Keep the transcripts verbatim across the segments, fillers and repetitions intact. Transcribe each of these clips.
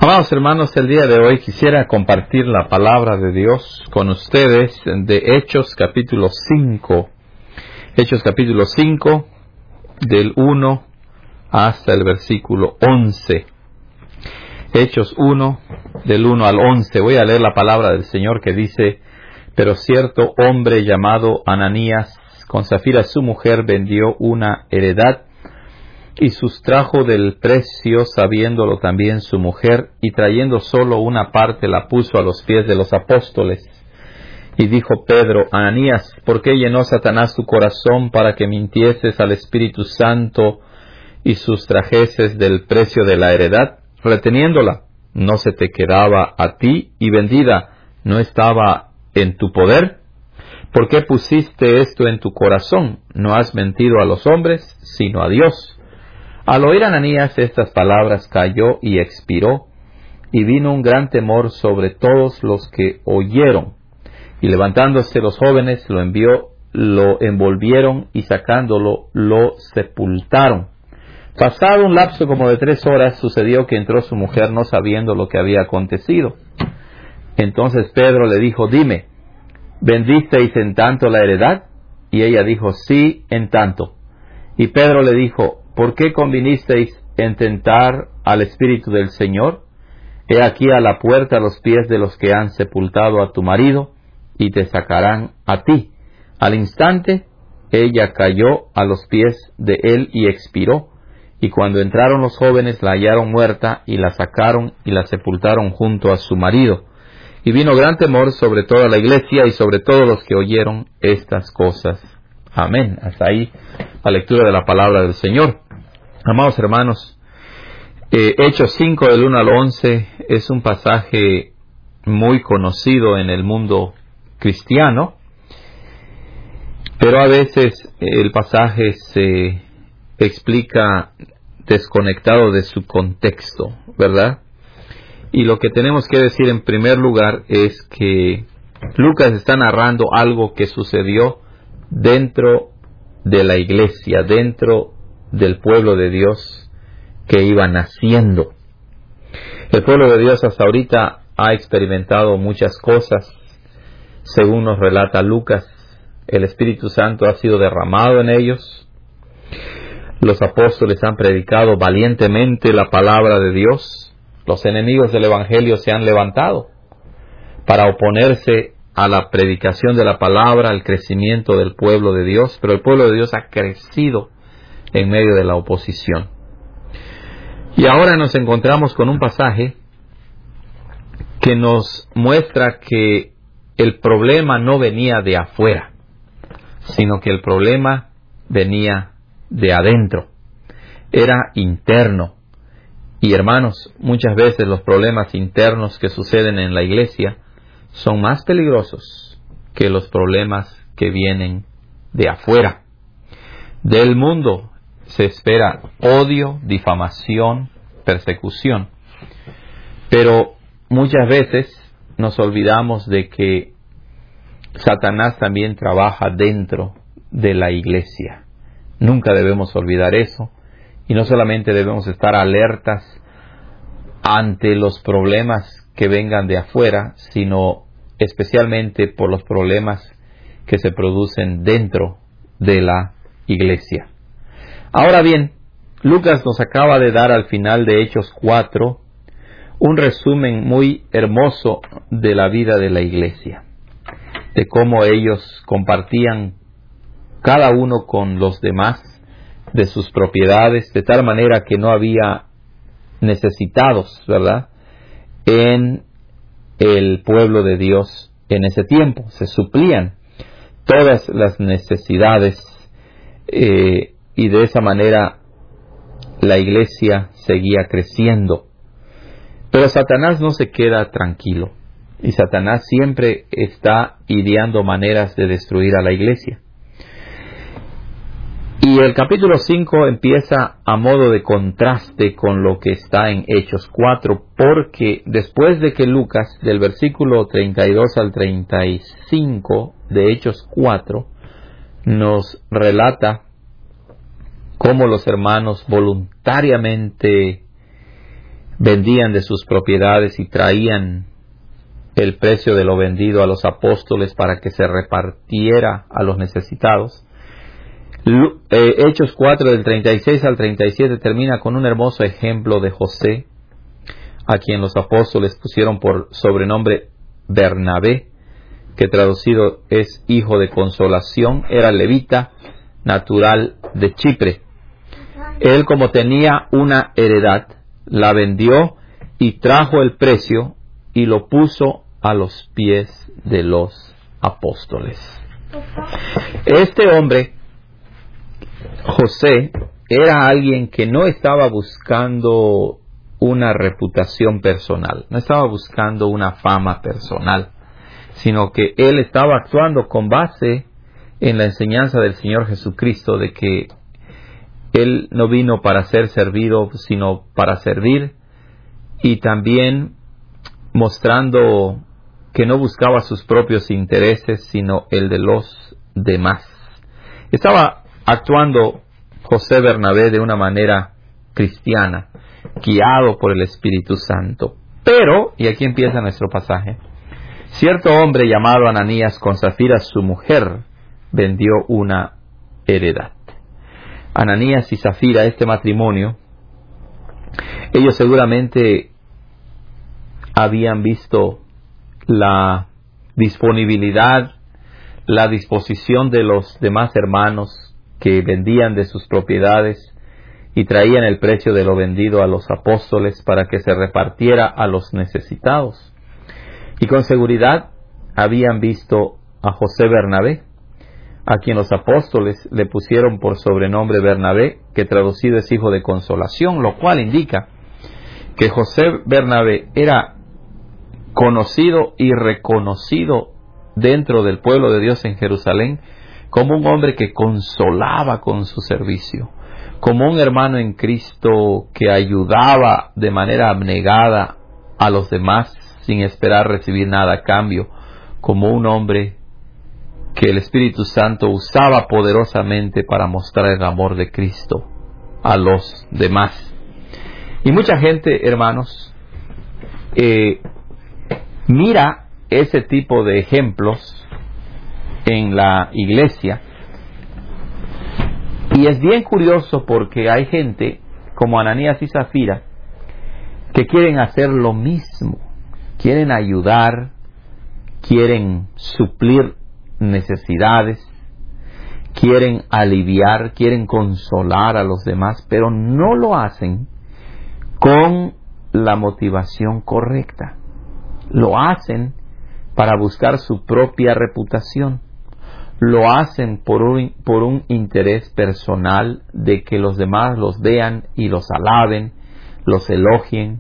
Amados hermanos, el día de hoy quisiera compartir la palabra de Dios con ustedes de Hechos capítulo cinco. Hechos capítulo cinco, del uno hasta el versículo once. Hechos uno, del uno al once. Voy a leer la palabra del Señor que dice: Pero cierto hombre llamado Ananías, con Zafira su mujer, vendió una heredad y sustrajo del precio, sabiéndolo también su mujer, y trayendo solo una parte la puso a los pies de los apóstoles. Y dijo Pedro: Ananías, ¿por qué llenó Satanás tu corazón para que mintieses al Espíritu Santo y sustrajeses del precio de la heredad? Reteniéndola, ¿no se te quedaba a ti? Y vendida, ¿no estaba en tu poder? ¿Por qué pusiste esto en tu corazón? No has mentido a los hombres, sino a Dios. Al oír Ananías estas palabras, cayó y expiró, y vino un gran temor sobre todos los que oyeron. Y levantándose los jóvenes, lo envió, lo envolvieron, y sacándolo, lo sepultaron. Pasado un lapso como de tres horas, sucedió que entró su mujer, no sabiendo lo que había acontecido. Entonces Pedro le dijo: Dime, ¿vendisteis en tanto la heredad? Y ella dijo: Sí, en tanto. Y Pedro le dijo: ¿Por qué convinisteis en tentar al Espíritu del Señor? He aquí a la puerta los pies de los que han sepultado a tu marido, y te sacarán a ti. Al instante ella cayó a los pies de él y expiró. Y cuando entraron los jóvenes, la hallaron muerta, y la sacaron y la sepultaron junto a su marido. Y vino gran temor sobre toda la iglesia y sobre todos los que oyeron estas cosas. Amén. Hasta ahí la lectura de la palabra del Señor. Amados hermanos, eh, Hechos cinco del uno al once es un pasaje muy conocido en el mundo cristiano, pero a veces el pasaje se explica desconectado de su contexto, ¿verdad? Y lo que tenemos que decir en primer lugar es que Lucas está narrando algo que sucedió dentro de la iglesia, dentro del pueblo de Dios que iba naciendo. El pueblo de Dios hasta ahorita ha experimentado muchas cosas. Según nos relata Lucas, el Espíritu Santo ha sido derramado en ellos. Los apóstoles han predicado valientemente la palabra de Dios. Los enemigos del Evangelio se han levantado para oponerse a la predicación de la palabra, al crecimiento del pueblo de Dios, pero el pueblo de Dios ha crecido en medio de la oposición. Y ahora nos encontramos con un pasaje que nos muestra que el problema no venía de afuera, sino que el problema venía de adentro. Era interno. Y hermanos, muchas veces los problemas internos que suceden en la iglesia son más peligrosos que los problemas que vienen de afuera. Del mundo se espera odio, difamación, persecución. Pero muchas veces nos olvidamos de que Satanás también trabaja dentro de la iglesia. Nunca debemos olvidar eso. Y no solamente debemos estar alertas ante los problemas que vengan de afuera, sino especialmente por los problemas que se producen dentro de la iglesia. Ahora bien, Lucas nos acaba de dar al final de Hechos cuatro un resumen muy hermoso de la vida de la iglesia, de cómo ellos compartían cada uno con los demás de sus propiedades, de tal manera que no había necesitados, ¿verdad?, en el pueblo de Dios en ese tiempo. Se suplían todas las necesidades eh, y de esa manera la iglesia seguía creciendo. Pero Satanás no se queda tranquilo, y Satanás siempre está ideando maneras de destruir a la iglesia. Y el capítulo cinco empieza a modo de contraste con lo que está en Hechos cuatro, porque después de que Lucas, del versículo treinta y dos al treinta y cinco de Hechos cuatro, nos relata cómo los hermanos voluntariamente vendían de sus propiedades y traían el precio de lo vendido a los apóstoles para que se repartiera a los necesitados. Hechos cuatro del treinta y seis al treinta y siete termina con un hermoso ejemplo de José, a quien los apóstoles pusieron por sobrenombre Bernabé, que traducido es hijo de consolación. Era levita, natural de Chipre. Él, como tenía una heredad, la vendió y trajo el precio y lo puso a los pies de los apóstoles. Este hombre, José, era alguien que no estaba buscando una reputación personal, no estaba buscando una fama personal, sino que él estaba actuando con base en la enseñanza del Señor Jesucristo de que Él no vino para ser servido, sino para servir, y también mostrando que no buscaba sus propios intereses, sino el de los demás. Estaba actuando José Bernabé de una manera cristiana, guiado por el Espíritu Santo. Pero, y aquí empieza nuestro pasaje, cierto hombre llamado Ananías, con Zafira su mujer, vendió una heredad. Ananías y Zafira, este matrimonio, ellos seguramente habían visto la disponibilidad, la disposición de los demás hermanos que vendían de sus propiedades y traían el precio de lo vendido a los apóstoles para que se repartiera a los necesitados. Y con seguridad habían visto a José Bernabé, a quien los apóstoles le pusieron por sobrenombre Bernabé, que traducido es hijo de consolación, lo cual indica que José Bernabé era conocido y reconocido dentro del pueblo de Dios en Jerusalén como un hombre que consolaba con su servicio, como un hermano en Cristo que ayudaba de manera abnegada a los demás sin esperar recibir nada a cambio, como un hombre que el Espíritu Santo usaba poderosamente para mostrar el amor de Cristo a los demás. Y mucha gente, hermanos, eh, mira ese tipo de ejemplos en la iglesia, y es bien curioso porque hay gente como Ananías y Zafira que quieren hacer lo mismo, quieren ayudar, quieren suplir necesidades, quieren aliviar, quieren consolar a los demás, pero no lo hacen con la motivación correcta. Lo hacen para buscar su propia reputación. Lo hacen por un, por un interés personal de que los demás los vean y los alaben, los elogien,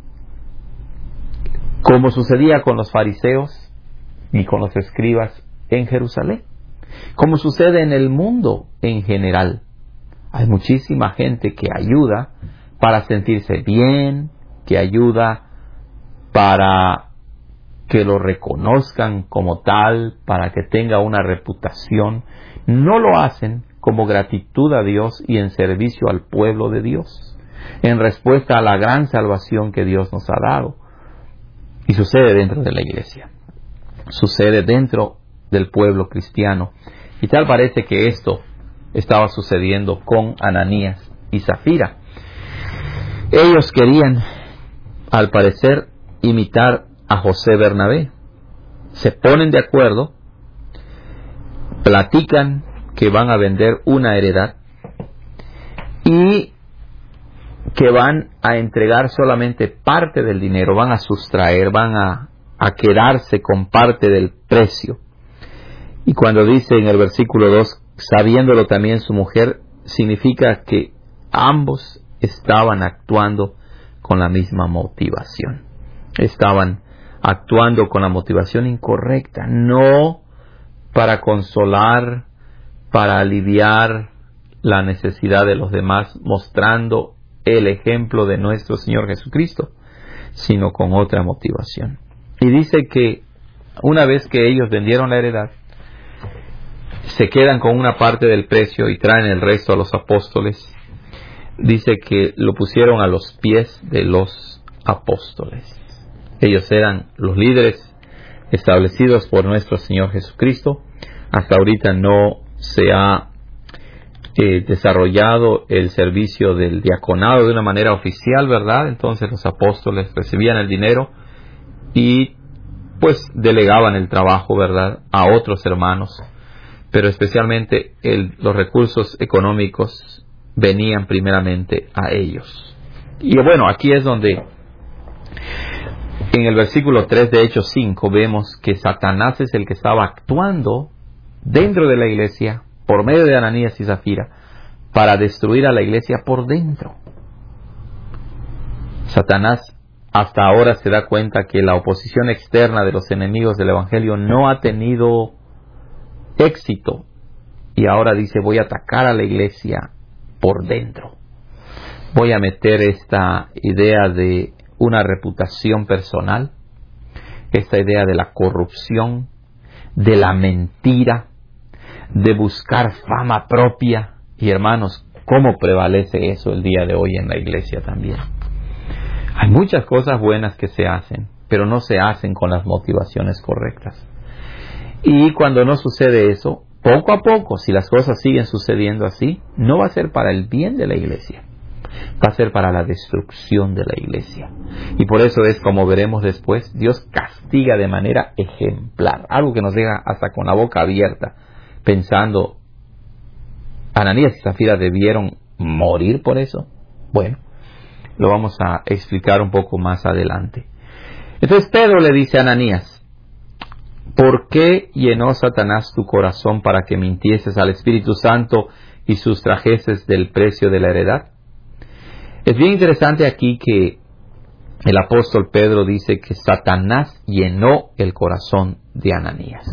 como sucedía con los fariseos y con los escribas en Jerusalén, como sucede en el mundo en general. Hay muchísima gente que ayuda para sentirse bien, que ayuda para que lo reconozcan como tal, para que tenga una reputación. No lo hacen como gratitud a Dios y en servicio al pueblo de Dios, en respuesta a la gran salvación que Dios nos ha dado. Y sucede dentro de la iglesia, sucede dentro del pueblo cristiano, y tal parece que esto estaba sucediendo con Ananías y Zafira. Ellos querían, al parecer, imitar a José Bernabé. Se ponen de acuerdo, platican que van a vender una heredad y que van a entregar solamente parte del dinero, van a sustraer, van a, a quedarse con parte del precio. Y cuando dice en el versículo dos, sabiéndolo también su mujer, significa que ambos estaban actuando con la misma motivación. Estaban actuando con la motivación incorrecta, no para consolar, para aliviar la necesidad de los demás, mostrando el ejemplo de nuestro Señor Jesucristo, sino con otra motivación. Y dice que una vez que ellos vendieron la heredad, se quedan con una parte del precio y traen el resto a los apóstoles. Dice que lo pusieron a los pies de los apóstoles. Ellos eran los líderes establecidos por nuestro Señor Jesucristo. Hasta ahorita no se ha eh, desarrollado el servicio del diaconado de una manera oficial, ¿verdad? Entonces los apóstoles recibían el dinero y pues delegaban el trabajo, ¿verdad?, a otros hermanos, pero especialmente el, los recursos económicos venían primeramente a ellos. Y bueno, aquí es donde en el versículo tres de Hechos cinco vemos que Satanás es el que estaba actuando dentro de la iglesia por medio de Ananías y Zafira para destruir a la iglesia por dentro. Satanás hasta ahora se da cuenta que la oposición externa de los enemigos del evangelio no ha tenido éxito y ahora dice: voy a atacar a la iglesia por dentro. Voy a meter esta idea de una reputación personal, esta idea de la corrupción, de la mentira, de buscar fama propia. Y hermanos, ¿cómo prevalece eso el día de hoy en la iglesia también? Hay muchas cosas buenas que se hacen, pero no se hacen con las motivaciones correctas. Y cuando no sucede eso, poco a poco, si las cosas siguen sucediendo así, no va a ser para el bien de la iglesia, va a ser para la destrucción de la iglesia. Y por eso es, como veremos después, Dios castiga de manera ejemplar, algo que nos deja hasta con la boca abierta, pensando, ¿Ananías y Zafira debieron morir por eso? Bueno, lo vamos a explicar un poco más adelante. Entonces Pedro le dice a Ananías: ¿por qué llenó Satanás tu corazón para que mintieses al Espíritu Santo y sustrajeses del precio de la heredad? Es bien interesante aquí que el apóstol Pedro dice que Satanás llenó el corazón de Ananías.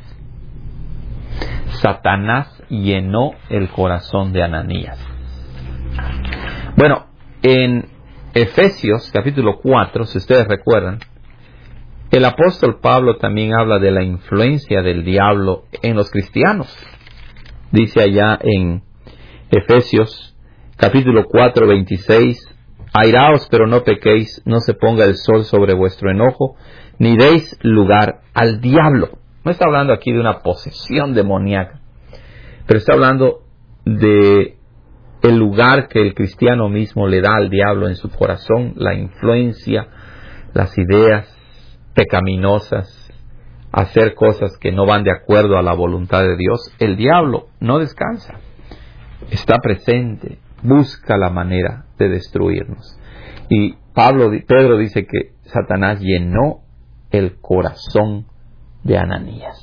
Satanás llenó el corazón de Ananías. Bueno, en Efesios capítulo cuatro, si ustedes recuerdan, el apóstol Pablo también habla de la influencia del diablo en los cristianos. Dice allá en Efesios capítulo cuatro, veintiséis: airaos, pero no pequéis, no se ponga el sol sobre vuestro enojo, ni deis lugar al diablo. No está hablando aquí de una posesión demoníaca, pero está hablando de el lugar que el cristiano mismo le da al diablo en su corazón, la influencia, las ideas pecaminosas, hacer cosas que no van de acuerdo a la voluntad de Dios. El diablo no descansa, está presente, busca la manera de destruirnos. Y Pablo, Pedro dice que Satanás llenó el corazón de Ananías.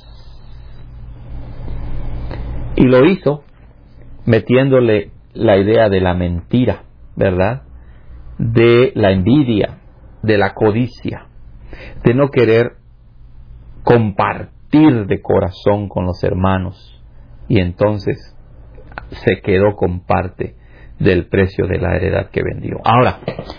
Y lo hizo metiéndole la idea de la mentira, ¿verdad?, de la envidia, de la codicia, de no querer compartir de corazón con los hermanos, y entonces se quedó con parte del precio de la heredad que vendió. Ahora,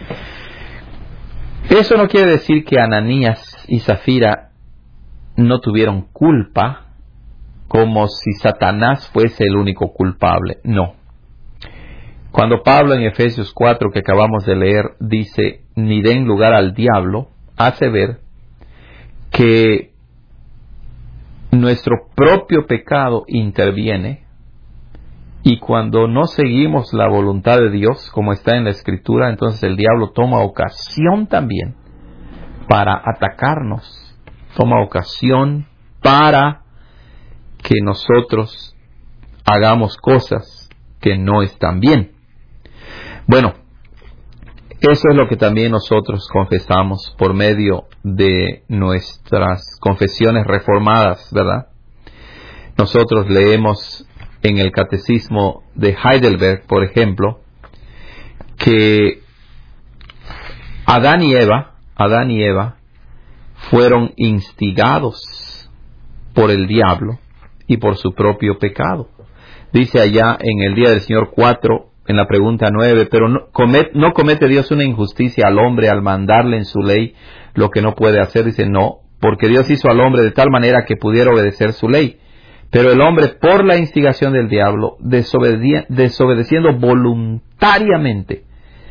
eso no quiere decir que Ananías y Zafira no tuvieron culpa, como si Satanás fuese el único culpable. No. Cuando Pablo en Efesios cuatro, que acabamos de leer, dice: ni den lugar al diablo, hace ver que nuestro propio pecado interviene, y cuando no seguimos la voluntad de Dios, como está en la Escritura, entonces el diablo toma ocasión también para atacarnos, toma ocasión para que nosotros hagamos cosas que no están bien. Bueno, eso es lo que también nosotros confesamos por medio de nuestras confesiones reformadas, ¿verdad? Nosotros leemos en el Catecismo de Heidelberg, por ejemplo, que Adán y Eva, Adán y Eva fueron instigados por el diablo y por su propio pecado. Dice allá en el Día del Señor cuatro, en la pregunta nueve: pero no comete, no comete Dios una injusticia al hombre al mandarle en su ley lo que no puede hacer. Dice: no, porque Dios hizo al hombre de tal manera que pudiera obedecer su ley. Pero el hombre, por la instigación del diablo, desobedi- desobedeciendo voluntariamente,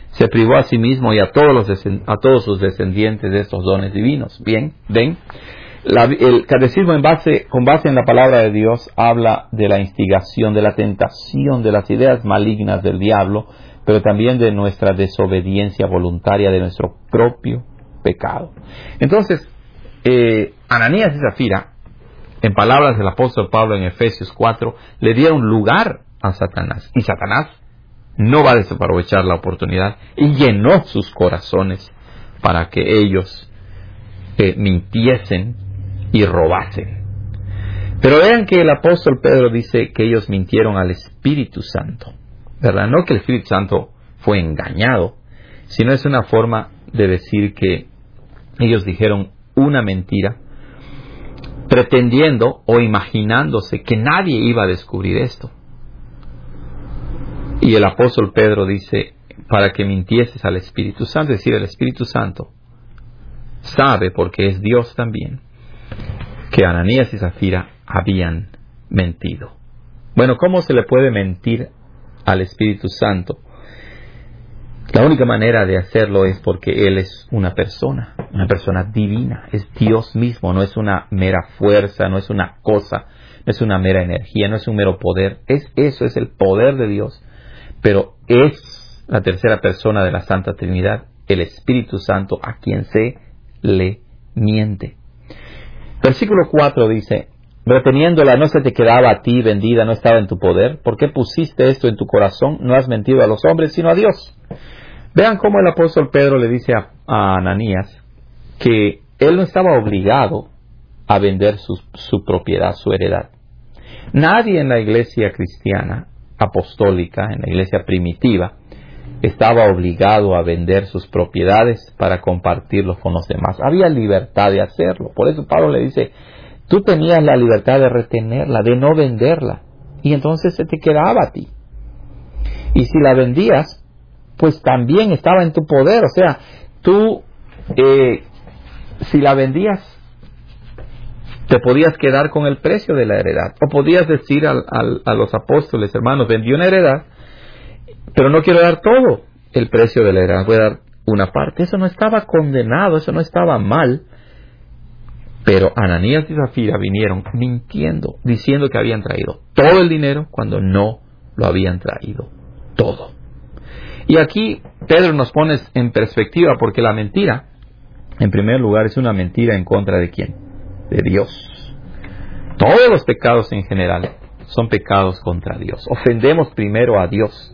se privó a sí mismo y a todos, los a todos sus descendientes de estos dones divinos. Bien, ven, la, el catecismo en base, con base en la palabra de Dios habla de la instigación, de la tentación, de las ideas malignas del diablo, pero también de nuestra desobediencia voluntaria, de nuestro propio pecado. Entonces, eh, Ananías y Zafira, en palabras del apóstol Pablo en Efesios cuatro, le dieron lugar a Satanás. Y Satanás no va a desaprovechar la oportunidad y llenó sus corazones para que ellos eh, mintiesen y robasen. Pero vean que el apóstol Pedro dice que ellos mintieron al Espíritu Santo, ¿verdad? No que el Espíritu Santo fue engañado, sino es una forma de decir que ellos dijeron una mentira, pretendiendo o imaginándose que nadie iba a descubrir esto. Y el apóstol Pedro dice, para que mintieses al Espíritu Santo, es decir, el Espíritu Santo sabe, porque es Dios también, que Ananías y Zafira habían mentido. Bueno, ¿cómo se le puede mentir al Espíritu Santo? La única manera de hacerlo es porque Él es una persona, una persona divina, es Dios mismo, no es una mera fuerza, no es una cosa, no es una mera energía, no es un mero poder, es eso, es el poder de Dios, pero es la tercera persona de la Santa Trinidad, el Espíritu Santo, a quien se le miente. Versículo cuatro dice, reteniéndola no se te quedaba a ti vendida, no estaba en tu poder, ¿por qué pusiste esto en tu corazón? No has mentido a los hombres, sino a Dios. Vean cómo el apóstol Pedro le dice a, a Ananías que él no estaba obligado a vender su, su propiedad, su heredad. Nadie en la iglesia cristiana apostólica, en la iglesia primitiva, estaba obligado a vender sus propiedades para compartirlos con los demás. Había libertad de hacerlo. Por eso Pablo le dice, tú tenías la libertad de retenerla, de no venderla, y entonces se te quedaba a ti. Y si la vendías, pues también estaba en tu poder. O sea, tú, eh, si la vendías, te podías quedar con el precio de la heredad. O podías decir al, al, a los apóstoles, hermanos, vendí una heredad, pero no quiero dar todo el precio de la heredad, voy a dar una parte. Eso no estaba condenado, eso no estaba mal. Pero Ananías y Zafira vinieron mintiendo, diciendo que habían traído todo el dinero cuando no lo habían traído todo. Y aquí Pedro nos pone en perspectiva, porque la mentira, en primer lugar, es una mentira en contra de ¿quién? De Dios. Todos los pecados en general son pecados contra Dios. Ofendemos primero a Dios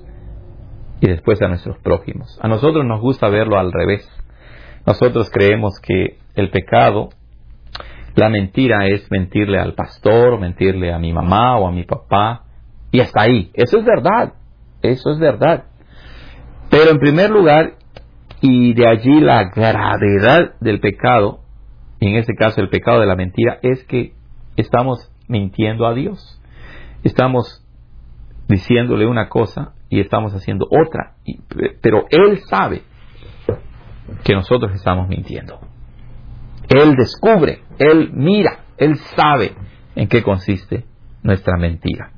y después a nuestros prójimos. A nosotros nos gusta verlo al revés. Nosotros creemos que el pecado, la mentira, es mentirle al pastor, mentirle a mi mamá o a mi papá, y hasta ahí. Eso es verdad, eso es verdad. Pero en primer lugar, y de allí la gravedad del pecado, y en este caso el pecado de la mentira, es que estamos mintiendo a Dios. Estamos diciéndole una cosa y estamos haciendo otra, y, pero Él sabe que nosotros estamos mintiendo. Él descubre, Él mira, Él sabe en qué consiste nuestra mentira.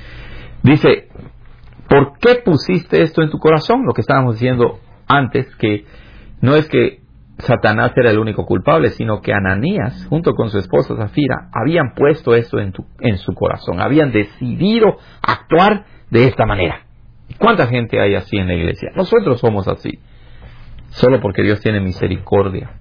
Dice, ¿por qué pusiste esto en tu corazón? Lo que estábamos diciendo antes, que no es que Satanás era el único culpable, sino que Ananías, junto con su esposa Zafira, habían puesto esto en, tu, en su corazón. Habían decidido actuar de esta manera. ¿Cuánta gente hay así en la iglesia? Nosotros somos así. Solo porque Dios tiene misericordia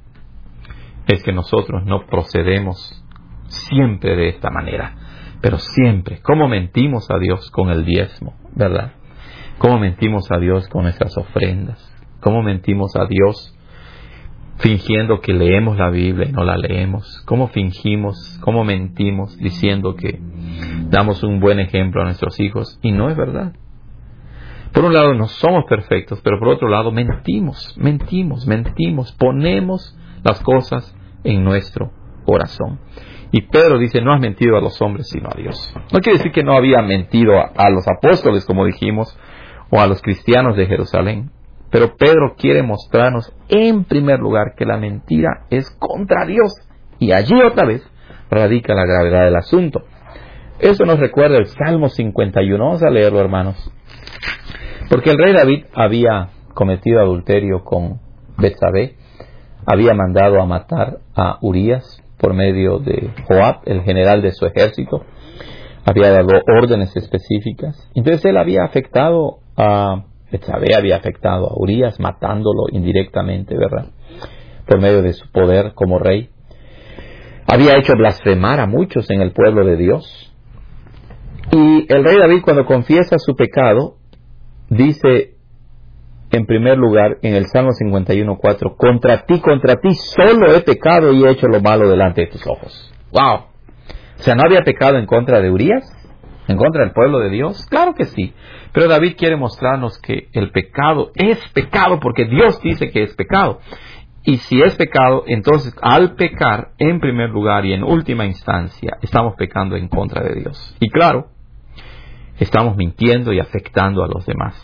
es que nosotros no procedemos siempre de esta manera. Pero siempre, ¿cómo mentimos a Dios con el diezmo? ¿Verdad? ¿Cómo mentimos a Dios con nuestras ofrendas? ¿Cómo mentimos a Dios fingiendo que leemos la Biblia y no la leemos? ¿Cómo fingimos, cómo mentimos diciendo que damos un buen ejemplo a nuestros hijos? Y no es verdad. Por un lado no somos perfectos, pero por otro lado mentimos, mentimos, mentimos, ponemos las cosas en nuestro corazón. Y Pedro dice, no has mentido a los hombres sino a Dios. No quiere decir que no había mentido a, a los apóstoles, como dijimos, o a los cristianos de Jerusalén. Pero Pedro quiere mostrarnos en primer lugar que la mentira es contra Dios. Y allí otra vez radica la gravedad del asunto. Eso nos recuerda el Salmo cincuenta y uno. Vamos a leerlo, hermanos. Porque el rey David había cometido adulterio con Betsabé, había mandado a matar a Urías por medio de Joab, el general de su ejército. Había dado órdenes específicas. Entonces él había afectado a Betsabé, había afectado a Urías, matándolo indirectamente, ¿verdad?, por medio de su poder como rey. Había hecho blasfemar a muchos en el pueblo de Dios. Y el rey David, cuando confiesa su pecado, dice en primer lugar en el Salmo cincuenta y uno cuatro: contra ti, contra ti solo he pecado y he hecho lo malo delante de tus ojos. ¡Wow! O sea, ¿no había pecado en contra de Urías? ¿En contra del pueblo de Dios? Claro que sí. Pero David quiere mostrarnos que el pecado es pecado porque Dios dice que es pecado. Y si es pecado, entonces al pecar, en primer lugar y en última instancia, estamos pecando en contra de Dios. Y claro, estamos mintiendo y afectando a los demás.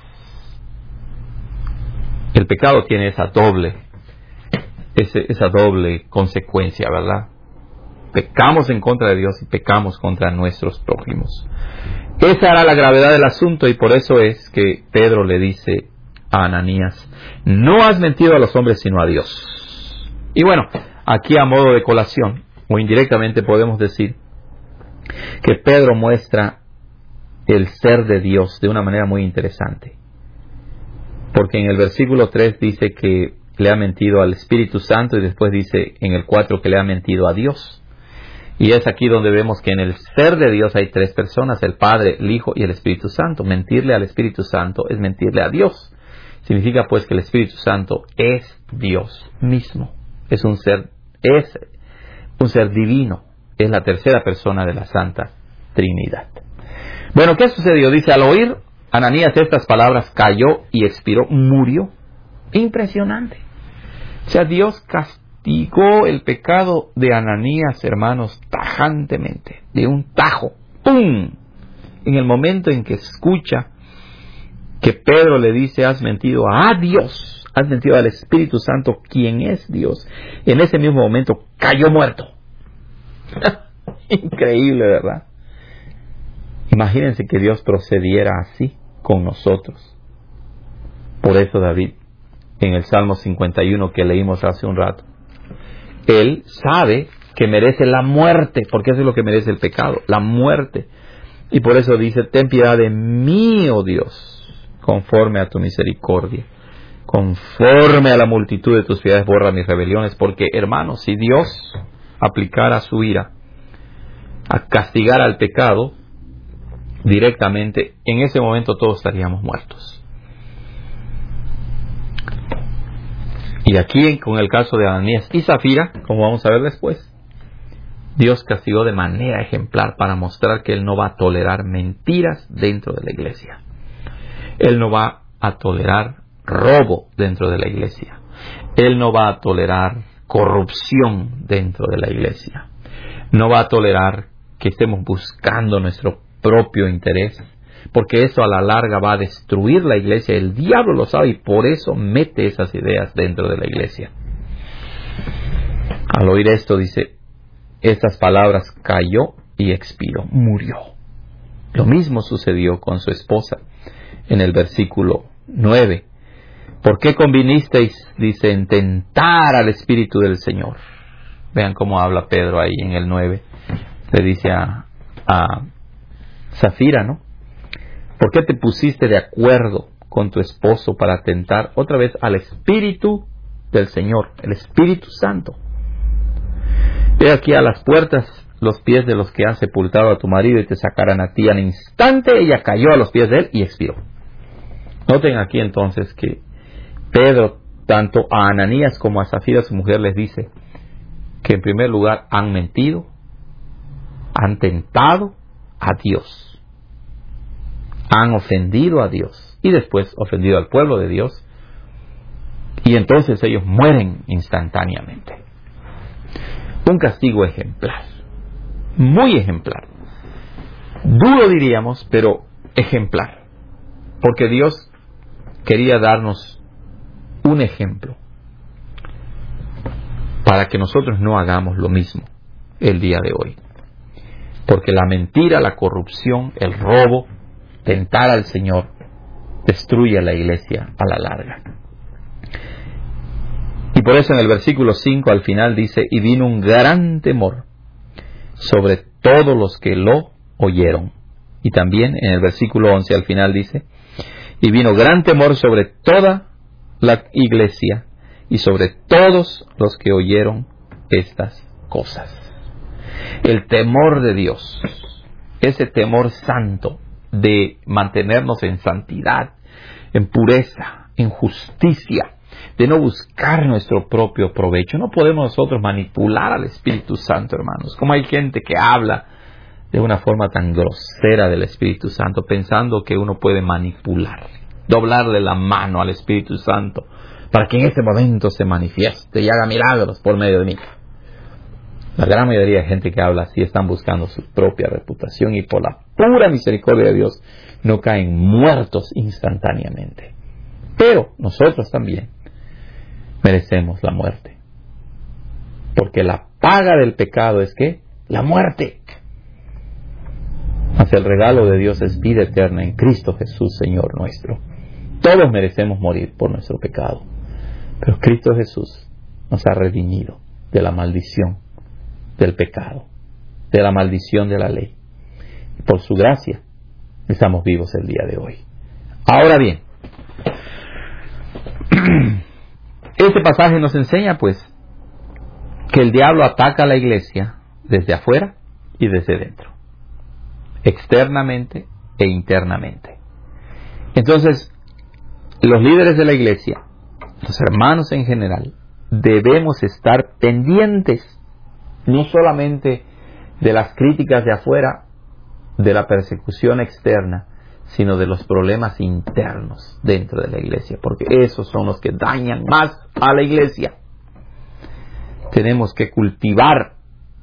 El pecado tiene esa doble, ese, esa doble consecuencia, ¿verdad? Pecamos en contra de Dios y pecamos contra nuestros prójimos. Esa era la gravedad del asunto, y por eso es que Pedro le dice a Ananías: no has mentido a los hombres sino a Dios. Y bueno, aquí a modo de colación, o indirectamente podemos decir que Pedro muestra el ser de Dios de una manera muy interesante. Porque en el versículo tres dice que le ha mentido al Espíritu Santo, y después dice en el cuatro que le ha mentido a Dios. Y es aquí donde vemos que en el ser de Dios hay tres personas: el Padre, el Hijo y el Espíritu Santo. Mentirle al Espíritu Santo es mentirle a Dios. Significa pues que el Espíritu Santo es Dios mismo. Es un ser, es un ser divino. Es la tercera persona de la Santa Trinidad. Bueno, ¿qué sucedió? Dice: al oír Ananías estas palabras, cayó y expiró, murió. Impresionante. O sea, Dios castigó el pecado de Ananías, hermanos, tajantemente, de un tajo. ¡Pum! En el momento en que escucha que Pedro le dice: has mentido a Dios, has mentido al Espíritu Santo, quien es Dios, en ese mismo momento cayó muerto. Increíble, ¿verdad? Imagínense que Dios procediera así con nosotros. Por eso David, en el Salmo cincuenta y uno que leímos hace un rato, él sabe que merece la muerte, porque eso es lo que merece el pecado, la muerte. Y por eso dice: ten piedad de mí, oh Dios, conforme a tu misericordia, conforme a la multitud de tus piedades borra mis rebeliones. Porque, hermanos, si Dios aplicara su ira a castigar al pecado directamente, en ese momento todos estaríamos muertos. Y aquí, con el caso de Ananías y Zafira, como vamos a ver después, Dios castigó de manera ejemplar para mostrar que Él no va a tolerar mentiras dentro de la iglesia. Él no va a tolerar robo dentro de la iglesia. Él no va a tolerar corrupción dentro de la iglesia. No va a tolerar que estemos buscando nuestro propio interés, porque eso a la larga va a destruir la iglesia. El diablo lo sabe y por eso mete esas ideas dentro de la iglesia. Al oír esto, dice, estas palabras, cayó y expiró, murió. Lo mismo sucedió con su esposa en el versículo nueve. ¿Por qué convinisteis, dice, en tentar al Espíritu del Señor? Vean cómo habla Pedro ahí en el nueve. Le dice a, a Zafira, ¿no? ¿Por qué te pusiste de acuerdo con tu esposo para tentar otra vez al Espíritu del Señor, el Espíritu Santo? Ve aquí a las puertas los pies de los que han sepultado a tu marido y te sacarán a ti. Al instante ella cayó a los pies de él y expiró. Noten aquí entonces que Pedro, tanto a Ananías como a Zafira, su mujer, les dice que en primer lugar han mentido, han tentado a Dios, han ofendido a Dios y después ofendido al pueblo de Dios, y entonces ellos mueren instantáneamente. Un castigo ejemplar, muy ejemplar, duro diríamos, pero ejemplar, porque Dios quería darnos un ejemplo para que nosotros no hagamos lo mismo el día de hoy. Porque la mentira, la corrupción, el robo, tentar al Señor, destruye a la iglesia a la larga. por eso en el versículo cinco al final dice, y vino un gran temor sobre todos los que lo oyeron. Y también en el versículo once al final dice, y vino gran temor sobre toda la iglesia y sobre todos los que oyeron estas cosas. El temor de Dios, ese temor santo de mantenernos en santidad, en pureza, en justicia, de no buscar nuestro propio provecho. No podemos nosotros manipular al Espíritu Santo, hermanos. Como hay gente que habla de una forma tan grosera del Espíritu Santo, pensando que uno puede manipular, doblarle la mano al Espíritu Santo para que en este momento se manifieste y haga milagros por medio de mí. La gran mayoría de gente que habla así están buscando su propia reputación y por la pura misericordia de Dios no caen muertos instantáneamente. Pero nosotros también merecemos la muerte, porque la paga del pecado es ¿qué? La muerte. Mas el regalo de Dios es vida eterna en Cristo Jesús, Señor nuestro. Todos merecemos morir por nuestro pecado, pero Cristo Jesús nos ha redimido de la maldición del pecado, de la maldición de la ley. Y por su gracia estamos vivos el día de hoy. Ahora bien, este pasaje nos enseña pues que el diablo ataca a la iglesia desde afuera y desde dentro, externamente e internamente. Entonces, los líderes de la iglesia, los hermanos en general, debemos estar pendientes no solamente de las críticas de afuera, de la persecución externa, sino de los problemas internos dentro de la iglesia, porque esos son los que dañan más a la iglesia. Tenemos que cultivar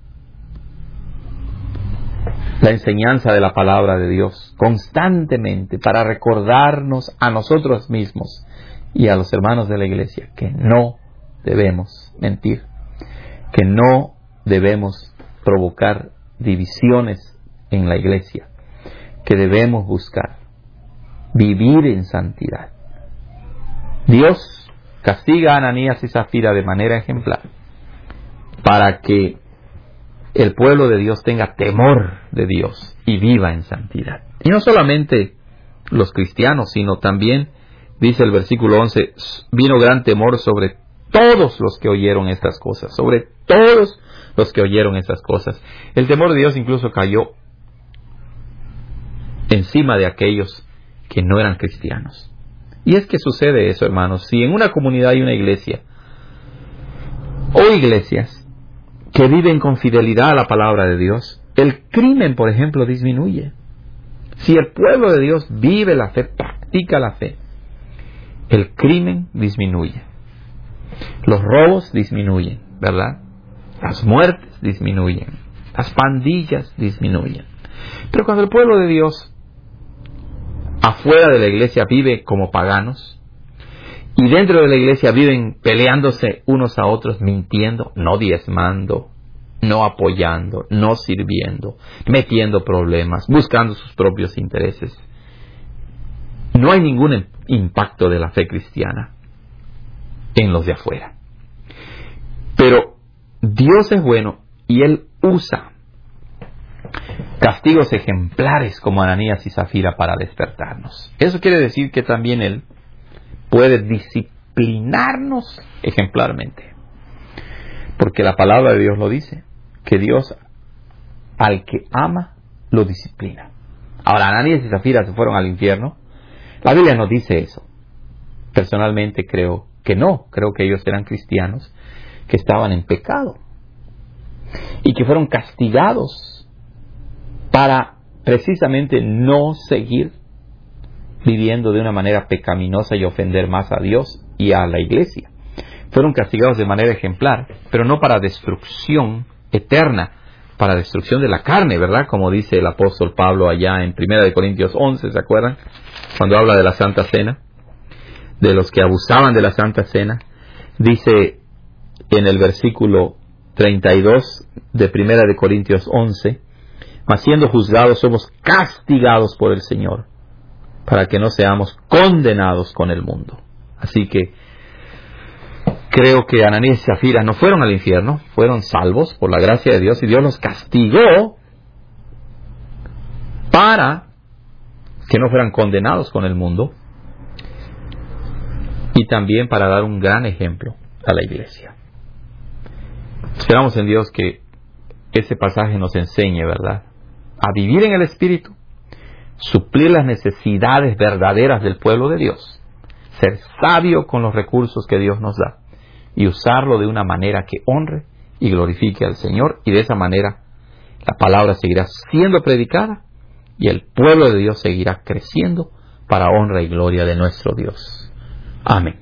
la enseñanza de la palabra de Dios constantemente para recordarnos a nosotros mismos y a los hermanos de la iglesia que no debemos mentir, que no debemos provocar divisiones en la iglesia, que debemos buscar vivir en santidad. Dios castiga a Ananías y Zafira de manera ejemplar para que el pueblo de Dios tenga temor de Dios y viva en santidad. Y no solamente los cristianos, sino también, dice el versículo once, vino gran temor sobre todos los que oyeron estas cosas, sobre todos los que oyeron estas cosas. El temor de Dios incluso cayó encima de aquellos que no eran cristianos. Y es que sucede eso, hermanos. Si en una comunidad hay una iglesia o iglesias que viven con fidelidad a la palabra de Dios, el crimen, por ejemplo, disminuye. Si el pueblo de Dios vive la fe, practica la fe, el crimen disminuye. Los robos disminuyen, ¿verdad? Las muertes disminuyen. Las pandillas disminuyen. Pero cuando el pueblo de Dios afuera de la iglesia vive como paganos y dentro de la iglesia viven peleándose unos a otros, mintiendo, no diezmando, no apoyando, no sirviendo, metiendo problemas, buscando sus propios intereses, no hay ningún impacto de la fe cristiana en los de afuera. Pero Dios es bueno y Él usa castigos ejemplares como Ananías y Zafira para despertarnos. Eso quiere decir que también Él puede disciplinarnos ejemplarmente, porque la palabra de Dios lo dice, que Dios al que ama lo disciplina. Ahora, Ananías y Zafira se fueron al infierno. La Biblia no dice eso. Personalmente creo que no. Creo que ellos eran cristianos que estaban en pecado y que fueron castigados para precisamente no seguir viviendo de una manera pecaminosa y ofender más a Dios y a la iglesia. Fueron castigados de manera ejemplar, pero no para destrucción eterna, para destrucción de la carne, ¿verdad? Como dice el apóstol Pablo allá en primera de Corintios once, ¿se acuerdan? Cuando habla de la Santa Cena, de los que abusaban de la Santa Cena, dice en el versículo treinta y dos de primera de Corintios once, mas siendo juzgados somos castigados por el Señor, para que no seamos condenados con el mundo. Así que Creo que Ananías y Zafira no fueron al infierno, fueron salvos por la gracia de Dios, y Dios los castigó para que no fueran condenados con el mundo, y también para dar un gran ejemplo a la iglesia. Esperamos en Dios que ese pasaje nos enseñe, ¿verdad?, a vivir en el Espíritu, suplir las necesidades verdaderas del pueblo de Dios, ser sabio con los recursos que Dios nos da y usarlo de una manera que honre y glorifique al Señor, y de esa manera la palabra seguirá siendo predicada y el pueblo de Dios seguirá creciendo para honra y gloria de nuestro Dios. Amén.